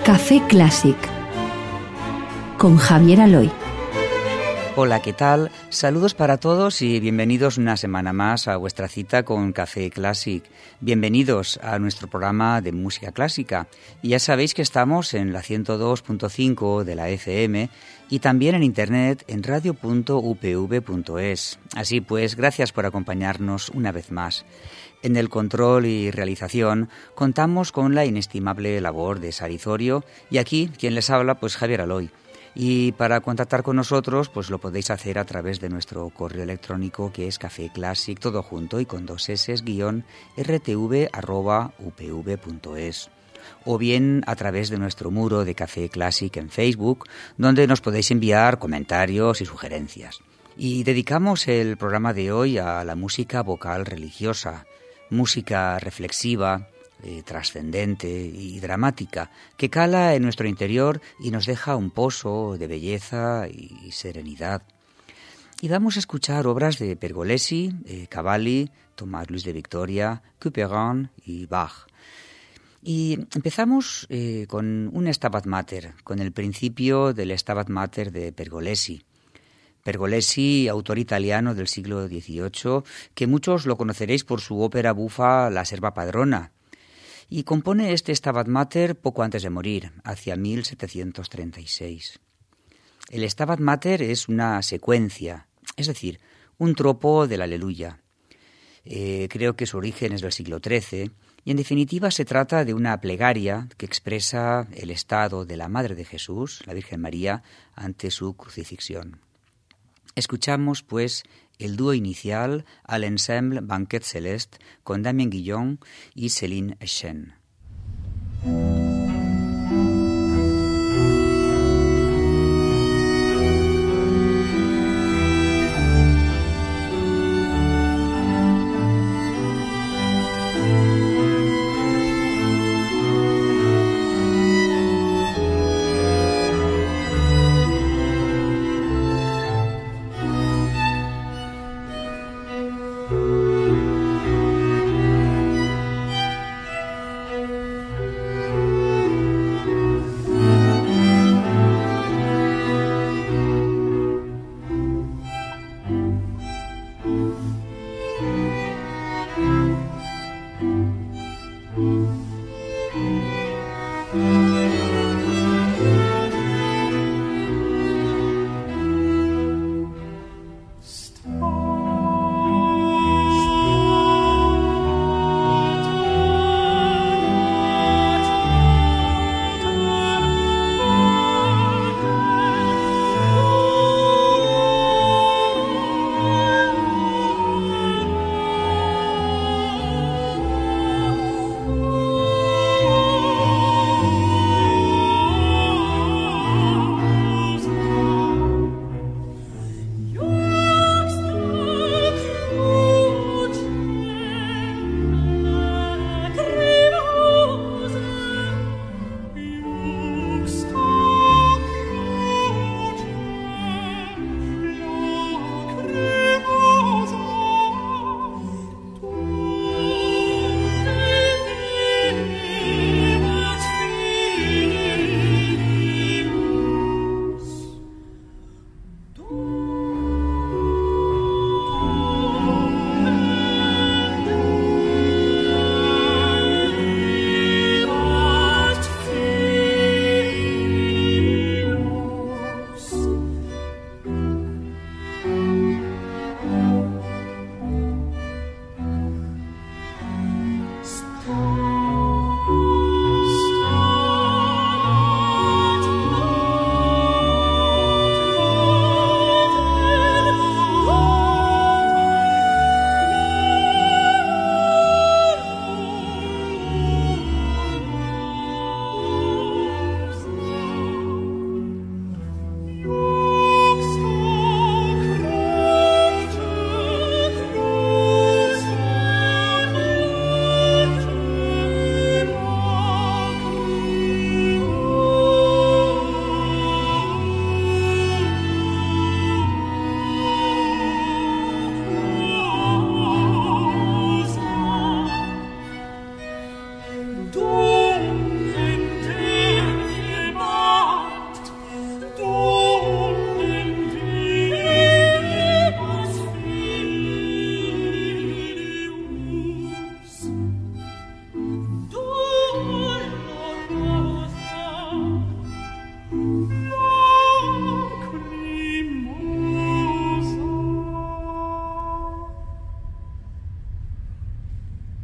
Café Clásic con Javier Aloy. Hola, ¿qué tal? Saludos para todos y bienvenidos una semana más a vuestra cita con Café Clásic. Bienvenidos a nuestro programa de música clásica. Y ya sabéis que estamos en la 102.5 de la FM y también en internet en radio.upv.es. Así pues, gracias por acompañarnos una vez más. En el control y realización contamos con la inestimable labor de Sari Zorio y aquí quien les habla, pues Javier Aloy. Y para contactar con nosotros, pues lo podéis hacer a través de nuestro correo electrónico que es cafeclassic, todo junto y con 2 s, _rtv@upv.es. O bien a través de nuestro muro de Café Clásic en Facebook, donde nos podéis enviar comentarios y sugerencias. Y dedicamos el programa de hoy a la música vocal religiosa, música reflexiva, trascendente y dramática, que cala en nuestro interior y nos deja un pozo de belleza y serenidad. Y vamos a escuchar obras de Pergolesi, Cavalli, Tomás Luis de Victoria, Couperin y Bach. Y empezamos con un Stabat Mater, con el principio del Stabat Mater de Pergolesi. Pergolesi, autor italiano del siglo XVIII, que muchos lo conoceréis por su ópera bufa La Serva Padrona, y compone este Stabat Mater poco antes de morir, hacia 1736. El Stabat Mater es una secuencia, es decir, un tropo del Aleluya. Creo que su origen es del siglo XIII, y en definitiva se trata de una plegaria que expresa el estado de la Madre de Jesús, la Virgen María, ante su crucifixión. Escuchamos, pues, el dúo inicial al ensemble Banquet Céleste con Damien Guillon y Céline Chen.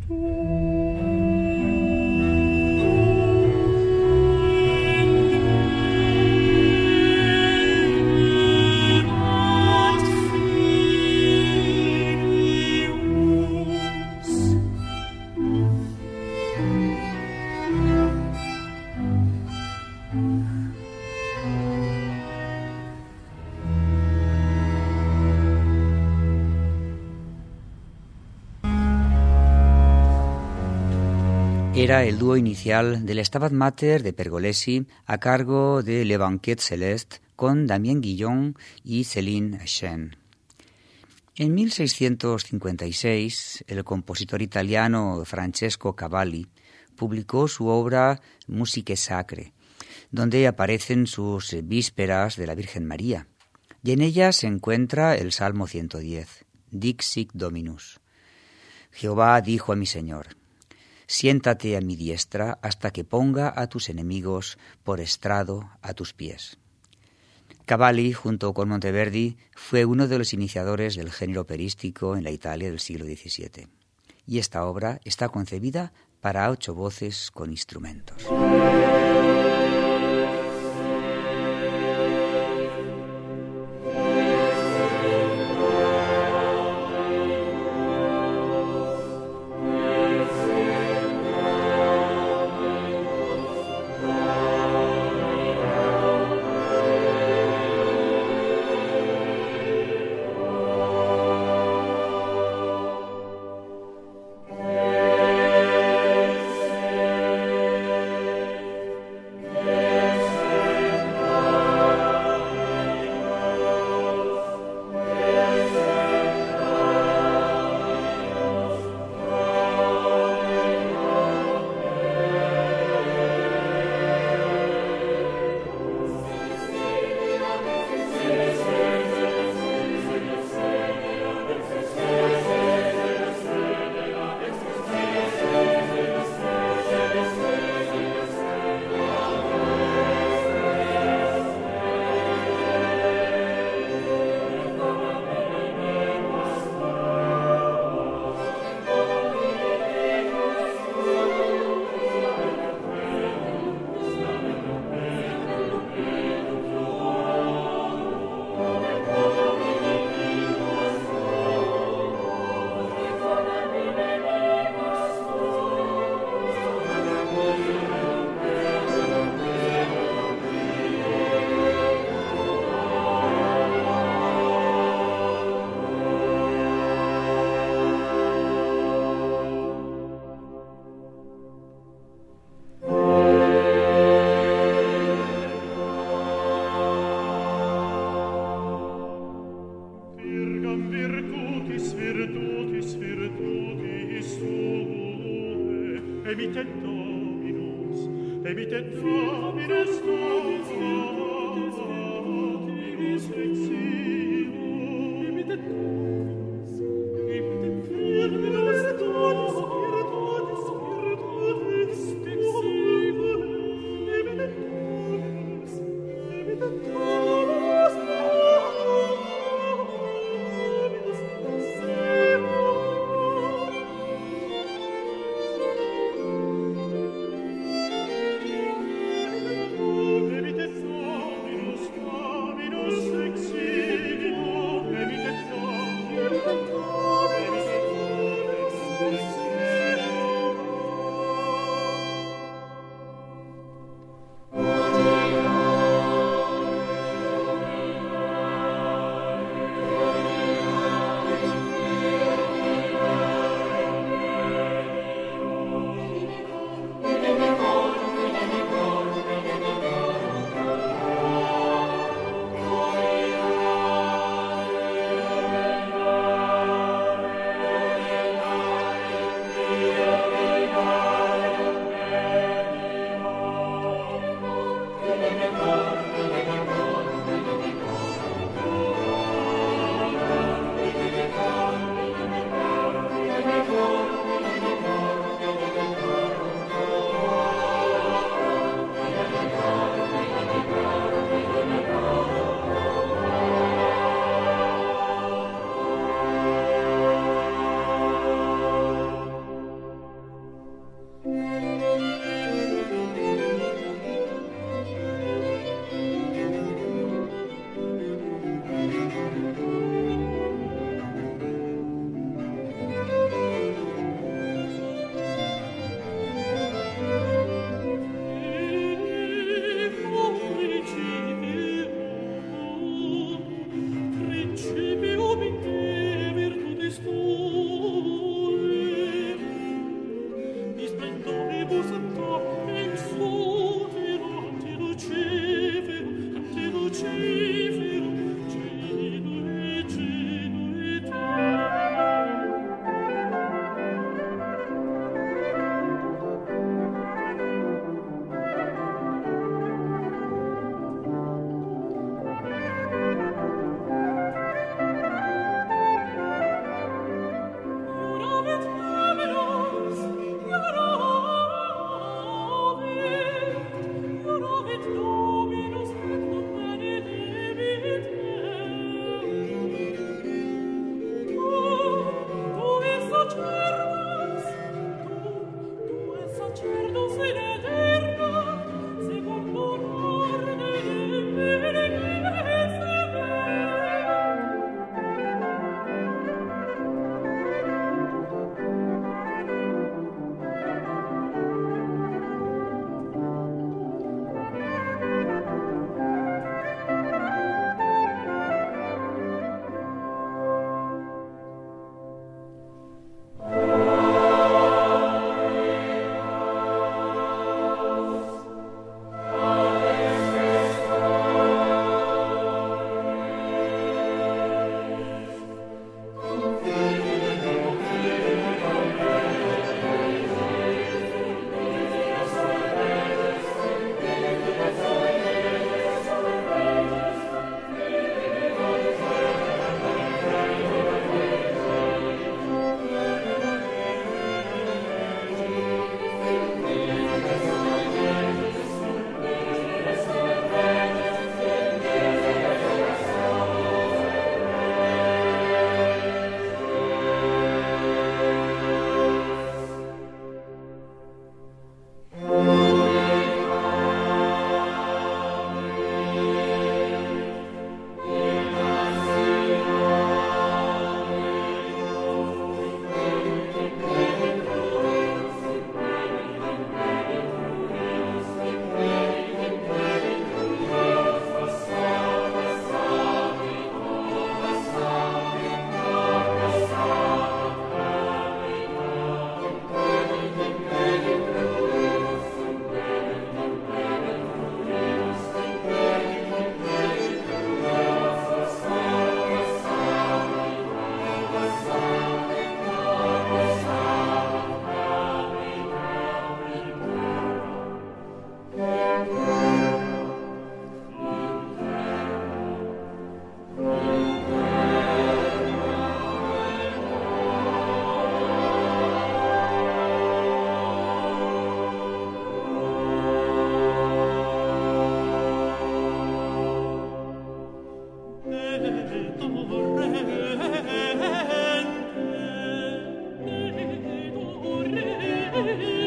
Era el dúo inicial del Stabat Mater de Pergolesi a cargo de Le Banquet Céleste con Damien Guillon y Céline Chen. En 1656, el compositor italiano Francesco Cavalli publicó su obra Musiche Sacre, donde aparecen sus vísperas de la Virgen María, y en ella se encuentra el Salmo 110, Dixit Dominus. Jehová dijo a mi Señor: siéntate a mi diestra hasta que ponga a tus enemigos por estrado a tus pies. Cavalli, junto con Monteverdi, fue uno de los iniciadores del género operístico en la Italia del siglo XVII. Y esta obra está concebida para 8 voces con instrumentos. Exi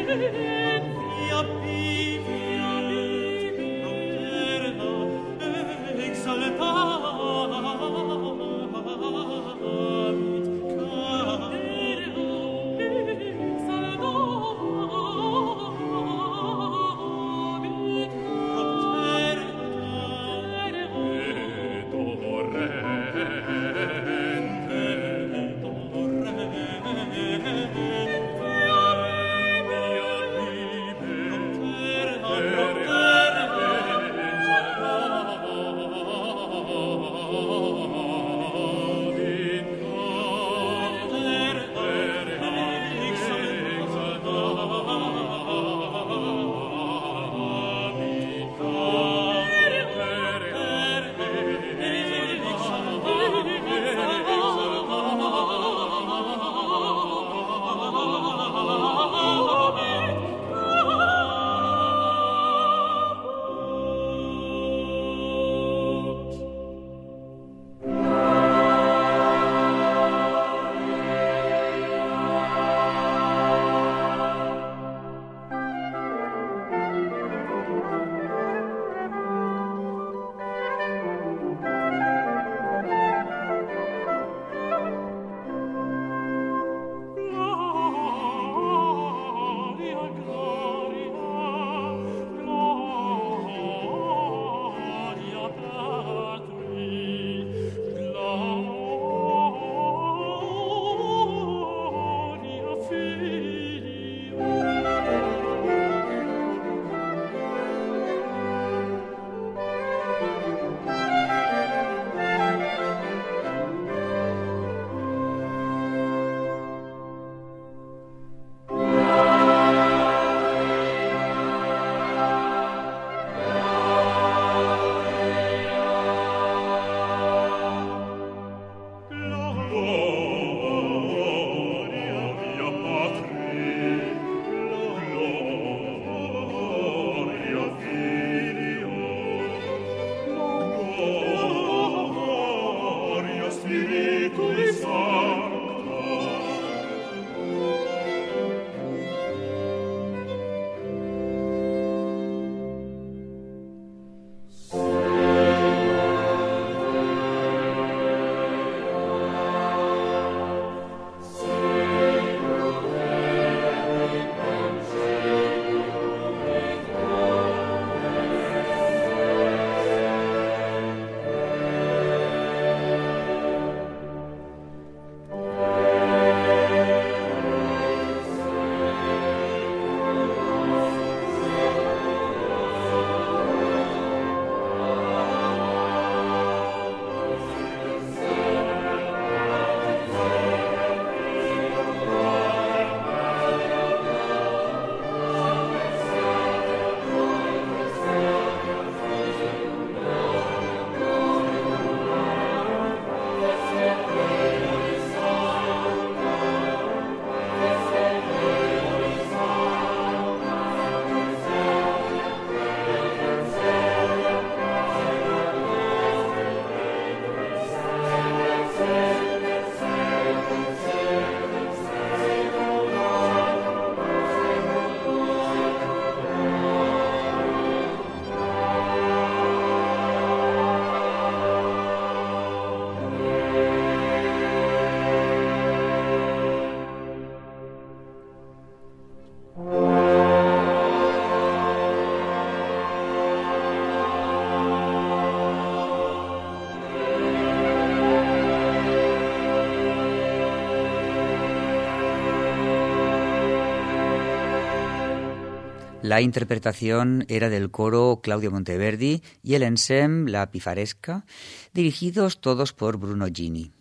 La interpretación era del coro Claudio Monteverdi y el ensemble La Pifaresca, dirigidos todos por Bruno Gini.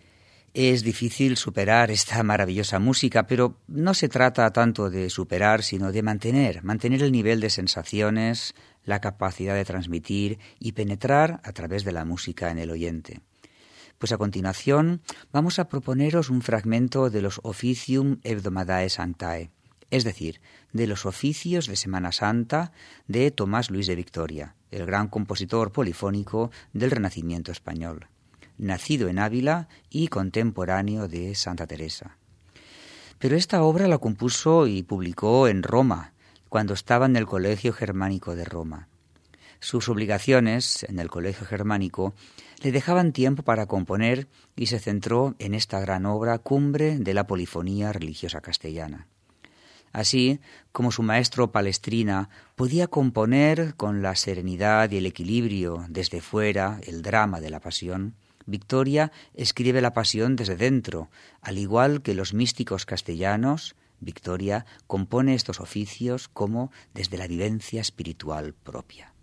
Es difícil superar esta maravillosa música, pero no se trata tanto de superar, sino de mantener el nivel de sensaciones, la capacidad de transmitir y penetrar a través de la música en el oyente. Pues a continuación vamos a proponeros un fragmento de los Officium Hebdomadae Sanctae, es decir, de los oficios de Semana Santa de Tomás Luis de Victoria, el gran compositor polifónico del Renacimiento español, nacido en Ávila y contemporáneo de Santa Teresa. Pero esta obra la compuso y publicó en Roma, cuando estaba en el Colegio Germánico de Roma. Sus obligaciones en el Colegio Germánico le dejaban tiempo para componer y se centró en esta gran obra, cumbre de la polifonía religiosa castellana. Así como su maestro Palestrina podía componer con la serenidad y el equilibrio desde fuera el drama de la pasión, Victoria escribe la pasión desde dentro, al igual que los místicos castellanos. Victoria compone estos oficios como desde la vivencia espiritual propia.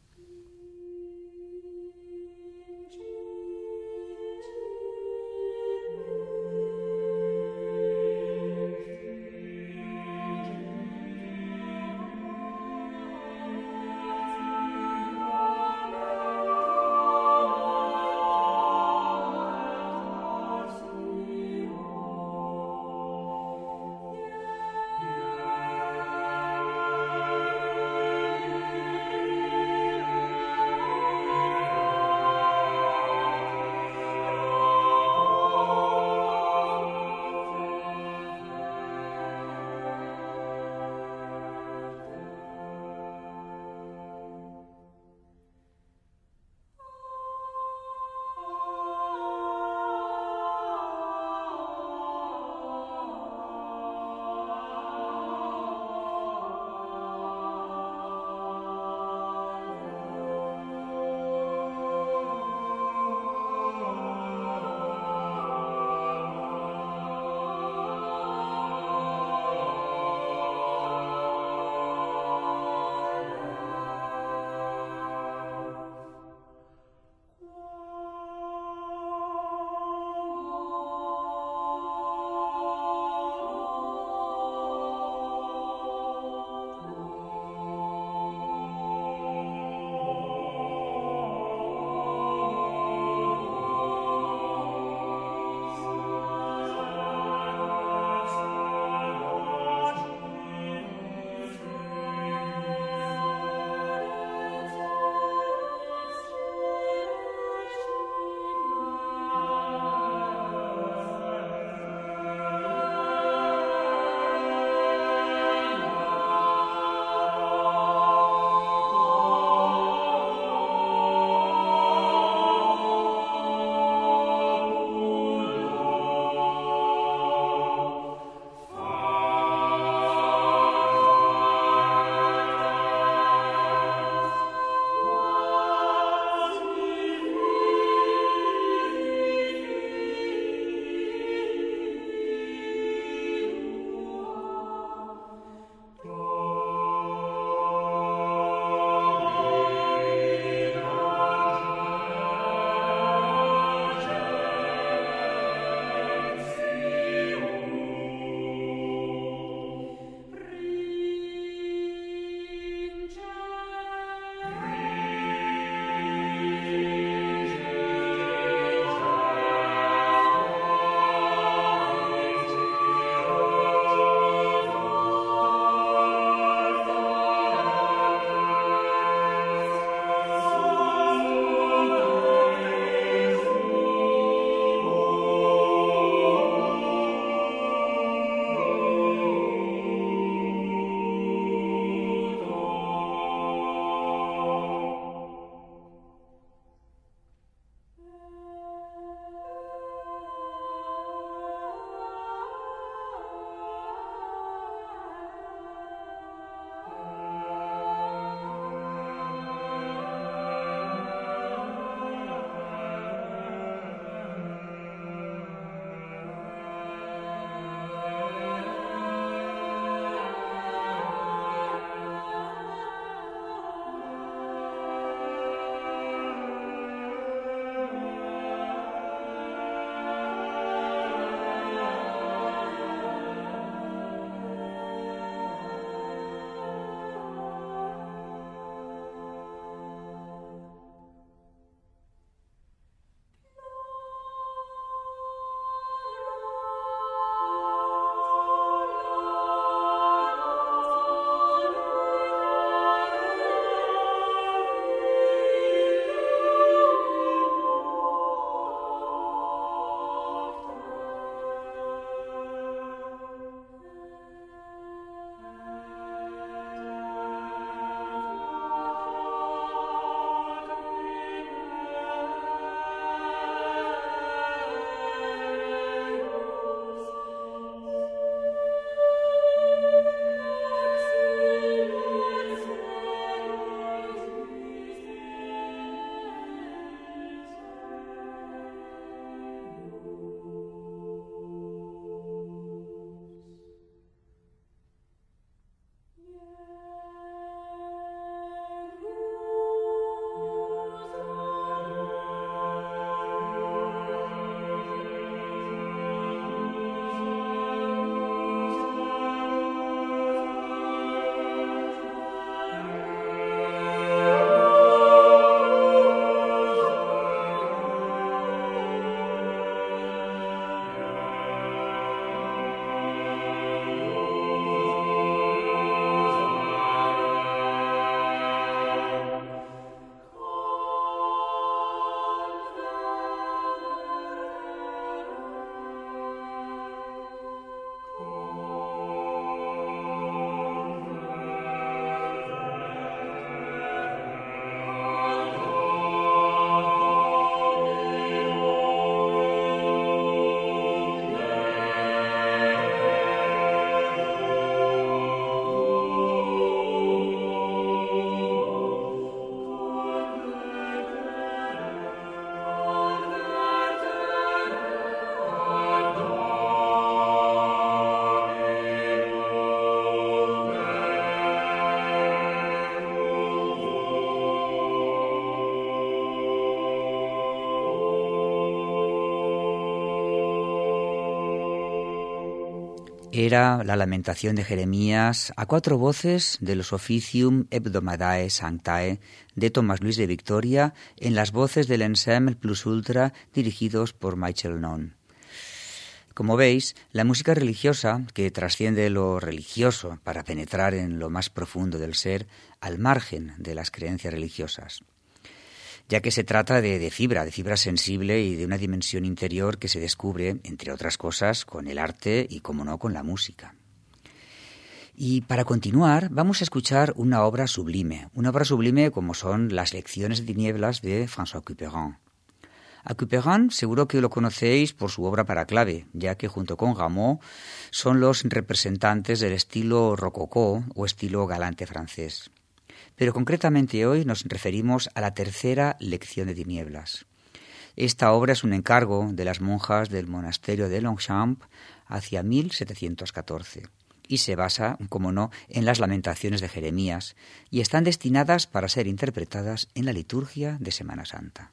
Era la lamentación de Jeremías a 4 voces de los Officium Hebdomadae Sanctae de Tomás Luis de Victoria en las voces del Ensemble Plus Ultra dirigidos por Michael Nonn. Como veis, la música religiosa, que trasciende lo religioso para penetrar en lo más profundo del ser, al margen de las creencias religiosas, ya que se trata de fibra sensible y de una dimensión interior que se descubre, entre otras cosas, con el arte y, como no, con la música. Y para continuar, vamos a escuchar una obra sublime como son Las lecciones de tinieblas de François Couperin. A Couperin seguro que lo conocéis por su obra para clave, ya que junto con Rameau son los representantes del estilo rococó o estilo galante francés. Pero concretamente hoy nos referimos a la tercera lección de tinieblas. Esta obra es un encargo de las monjas del monasterio de Longchamp hacia 1714 y se basa, como no, en las lamentaciones de Jeremías y están destinadas para ser interpretadas en la liturgia de Semana Santa.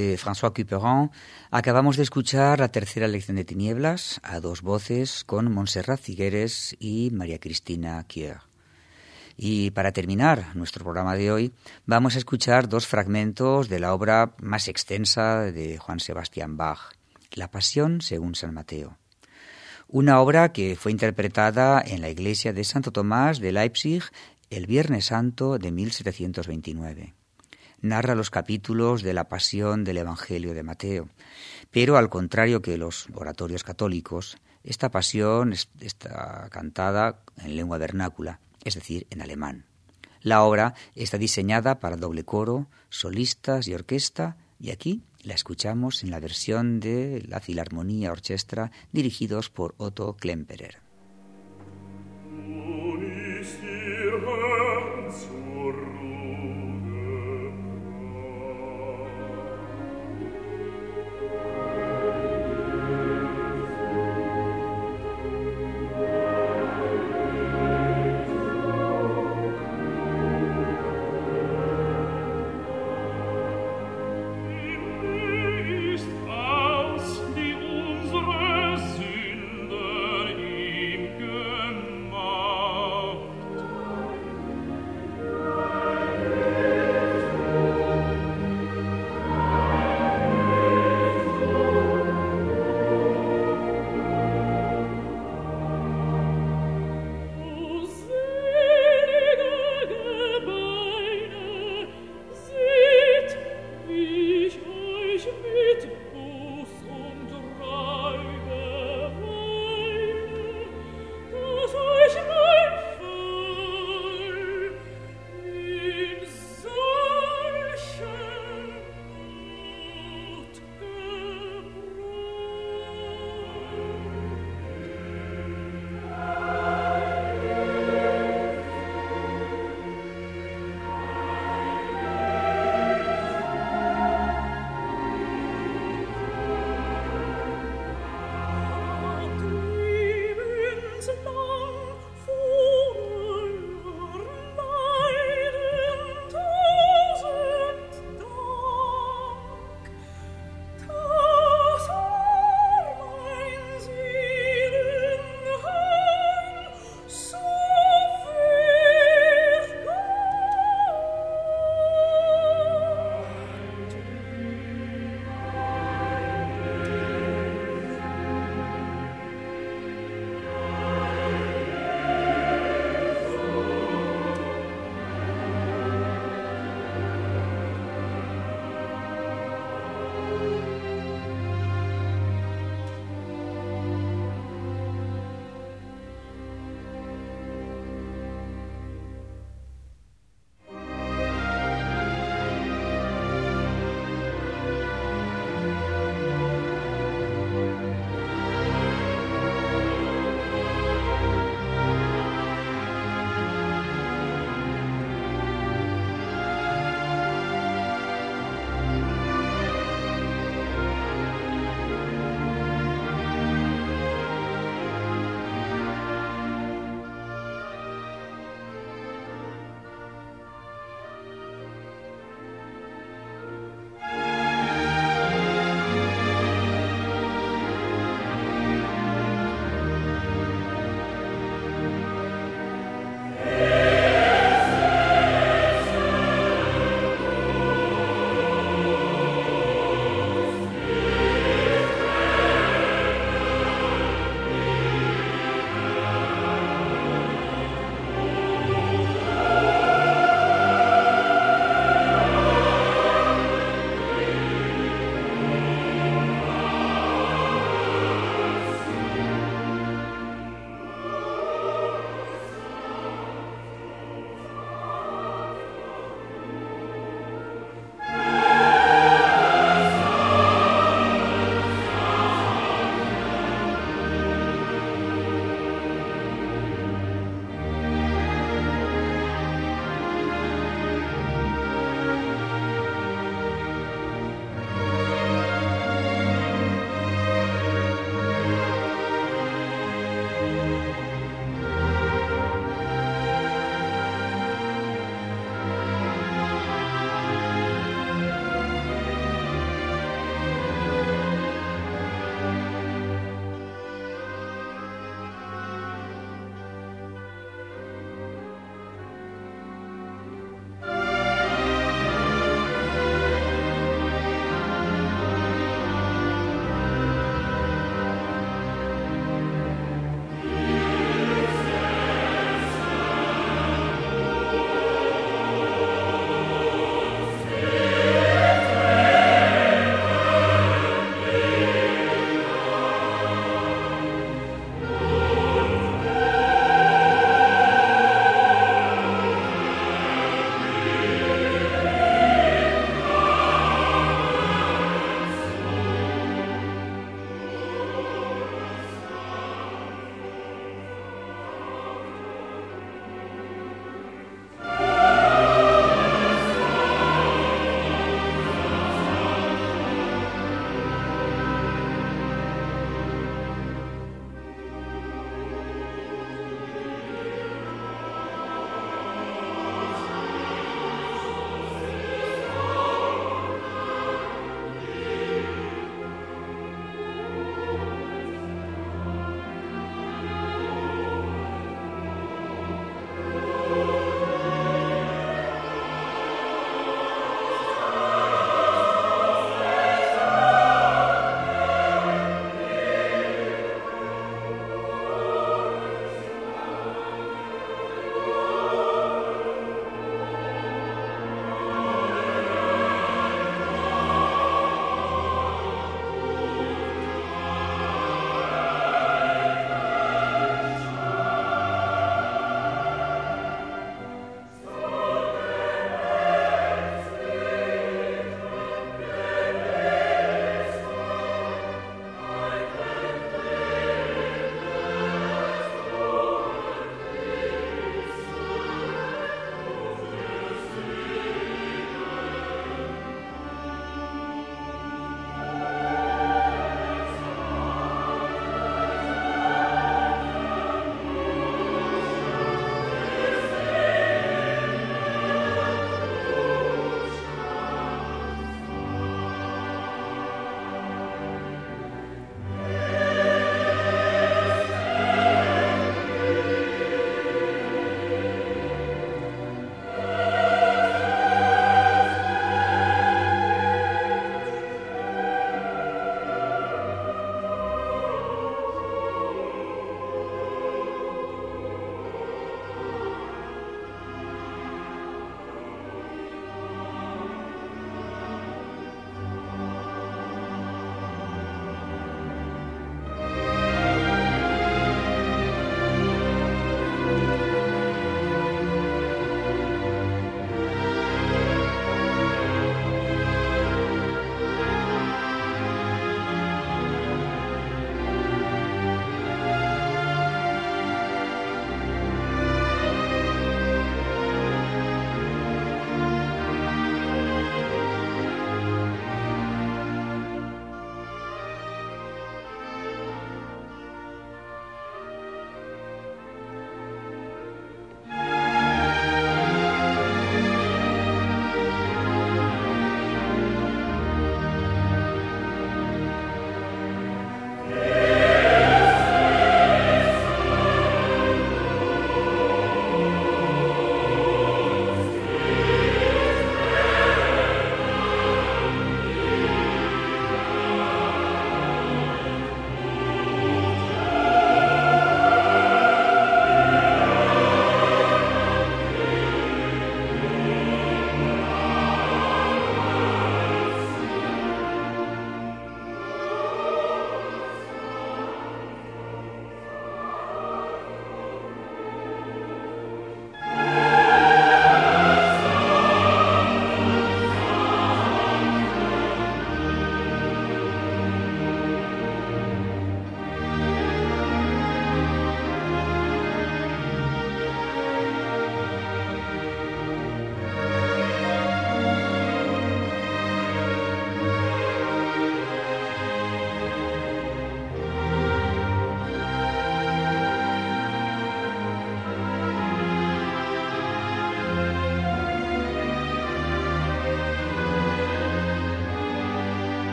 de François Couperin, acabamos de escuchar la tercera lección de Tinieblas a dos voces con Montserrat Figueres y María Cristina Kier. Y para terminar nuestro programa de hoy, vamos a escuchar dos fragmentos de la obra más extensa de Johann Sebastian Bach, La Pasión según San Mateo. Una obra que fue interpretada en la iglesia de Santo Tomás de Leipzig el Viernes Santo de 1729. Narra los capítulos de la pasión del Evangelio de Mateo, pero al contrario que los oratorios católicos, esta pasión está cantada en lengua vernácula, es decir, en alemán. La obra está diseñada para doble coro, solistas y orquesta, y aquí la escuchamos en la versión de la Filarmonía Orchestra dirigidos por Otto Klemperer.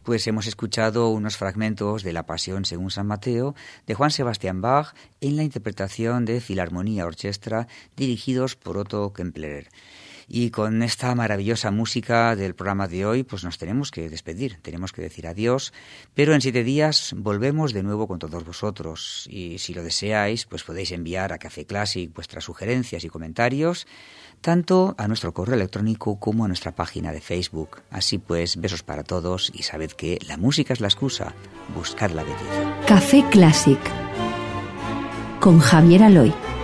pues hemos escuchado unos fragmentos de la Pasión según San Mateo de Juan Sebastian Bach en la interpretación de Filarmonía Orchestra dirigidos por Otto Kempler. Y con esta maravillosa música del programa de hoy, pues nos tenemos que despedir, tenemos que decir adiós, pero en 7 días volvemos de nuevo con todos vosotros. Y si lo deseáis, pues podéis enviar a Café Classic vuestras sugerencias y comentarios, tanto a nuestro correo electrónico como a nuestra página de Facebook. Así pues, besos para todos y sabed que la música es la excusa, buscad la belleza. Café Classic con Javier Aloy.